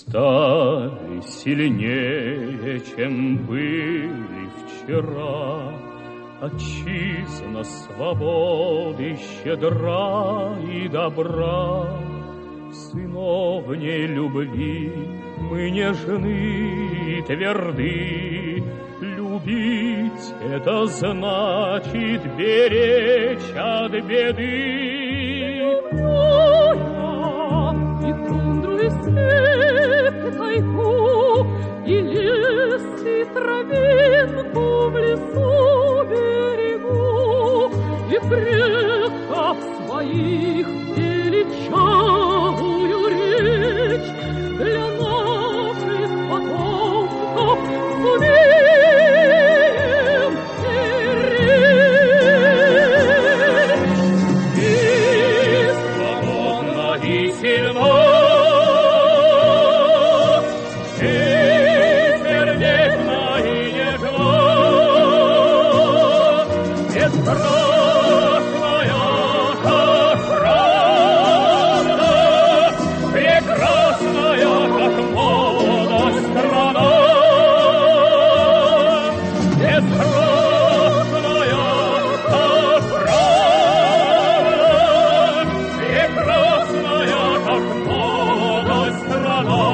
стали сильнее, чем были вчера. Отчизна свободы щедра и добра. Сыновней любви мы нежны и тверды. Любить — это значит беречь от беды. И тундру, и степь, и тайгу, и лес, и травинку в лесу берегу, и предков своих величавую речь для наших потомков сумеем беречь. И свободно, и сильно, и сердечно, и нежно, бесстрашная, как правда, прекрасная, как молодость страна. Бесстрашная, как правда, прекрасная, как молодость страна.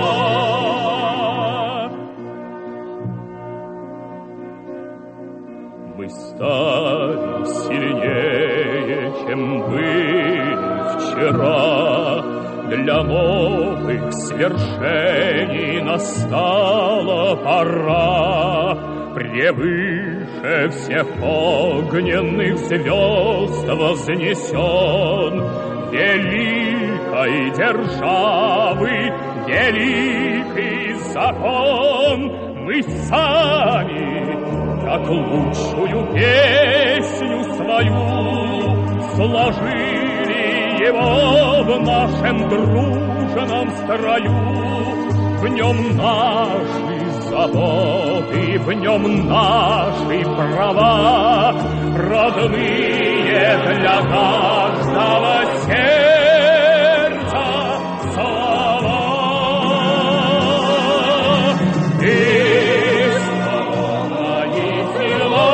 Мы стали сильнее, чем были вчера. Для новых свершений настала пора. Превыше всех огненных звезд вознесен великой державы великий закон. Мы сами, как лучшую песню свою, сложили его в нашем дружном строю. В нем наши заботы, в нем наши права, родные для каждого сердца слова. И свободно, и сильно,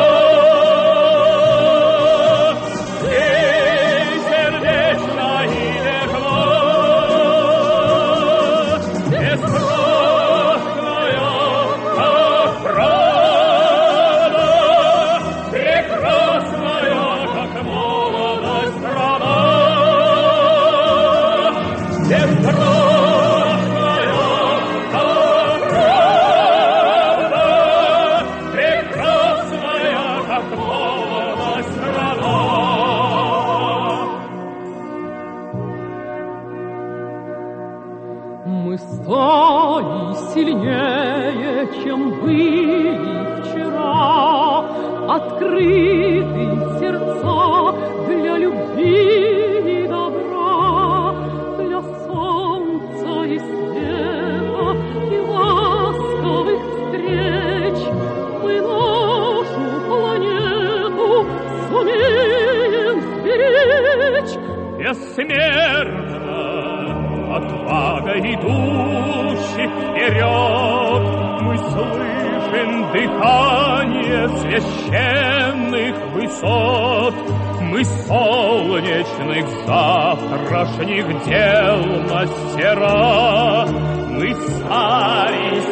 и сердечно, и нежно, бесстрашная, как правда, прекрасная, как молодость страна. Бесстрашная, как правда, прекрасная, как молодость страна. Мы стали сильнее, чем были вчера, открыты сердца для любви и добра, для солнца и света и ласковых встреч. Мы нашу планету сумеем сберечь. Бессмертна отвага идущих вперед. Мы слышим дыхание священных высот. Мы солнечных завтрашних дел мастера. Мы стали